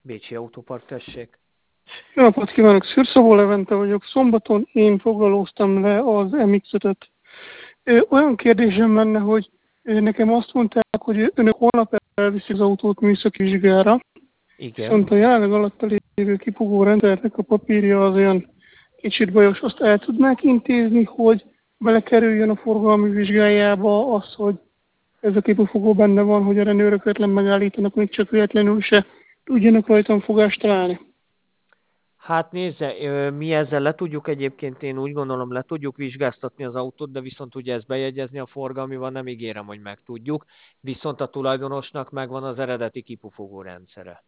Bécsi Autópark, tessék. Jó napot kívánok, Szürszabó Levente vagyok. Szombaton én foglalóztam le az MX-5-öt. Olyan kérdésem lenne, hogy nekem azt mondták, hogy önök holnap elviszik az autót műszaki vizsgára, Igen. viszont a jelenleg alatta lévő kipufogó rendszernek a papírja az olyan kicsit bajos. Azt el tudnák intézni, hogy belekerüljön a forgalmi vizsgájába az, hogy ez a kipufogó benne van, hogy a rendőrök ötlen megállítanak, még csak véletlenül se tudjanak rajtam fogást találni. Hát nézze, mi ezzel le tudjuk egyébként, én úgy gondolom, le tudjuk vizsgáztatni az autót, de viszont ugye ezt bejegyezni a forgalmival nem ígérem, hogy meg tudjuk. Viszont a tulajdonosnak megvan az eredeti kipufogó rendszere.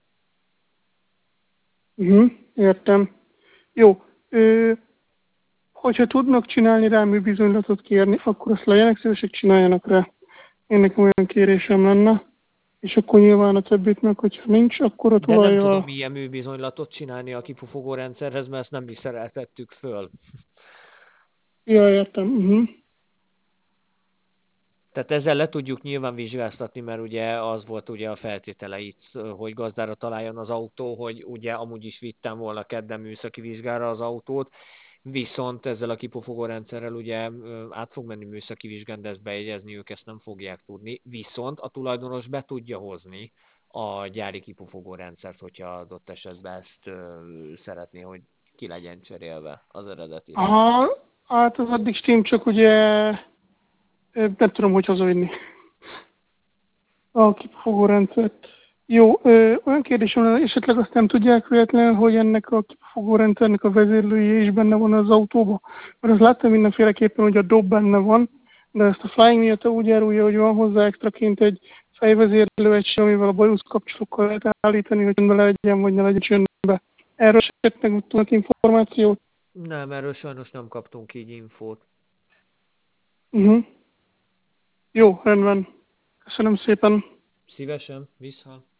Értem. Jó. Hogyha tudnak csinálni rá műbizonylatot kérni, akkor azt legyenek szívesek, csináljanak rá. Én nekem olyan kérésem lenne. És akkor nyilván a többit meg, hogyha nincs, akkor a De nem tudom tulajjal. milyen műbizonylatot csinálni a kipufogó rendszerhez, mert ezt nem mi szereltettük föl. Ja, értem. Tehát ezzel le tudjuk nyilván vizsgáztatni, mert ugye az volt ugye a feltétele itt, hogy gazdára találjon az autó, hogy ugye amúgy is vittem volna kedden műszaki vizsgára az autót, viszont ezzel a kipufogó rendszerrel ugye át fog menni műszaki vizsgán, de ezt bejegyezni ők ezt nem fogják tudni, viszont a tulajdonos be tudja hozni a gyári kipufogó rendszert, hogyha adott esetben ezt szeretné, hogy ki legyen cserélve az eredetihez. Hát az addig stím, csak ugye nem tudom, hogy hazavinni a kipufogó rendszert. Jó, olyan kérdésem lenne, esetleg azt nem tudják véletlenül, hogy ennek a kipufogó rendszernek a vezérlője is benne van az autóban. Mert azt láttam mindenféleképpen, hogy a dob benne van, de ezt a Flying miatt úgy árulja, hogy van hozzá extraként egy fejvezérlő egység, amivel a bajusz kapcsolókkal lehet állítani, hogy csöndbe legyen, vagy ne legyen csöndbe. Erről esetleg tudnak információt? Nem, erről sajnos nem kaptunk így infót. Jó, rendben. Köszönöm szépen. Szívesen, vissza.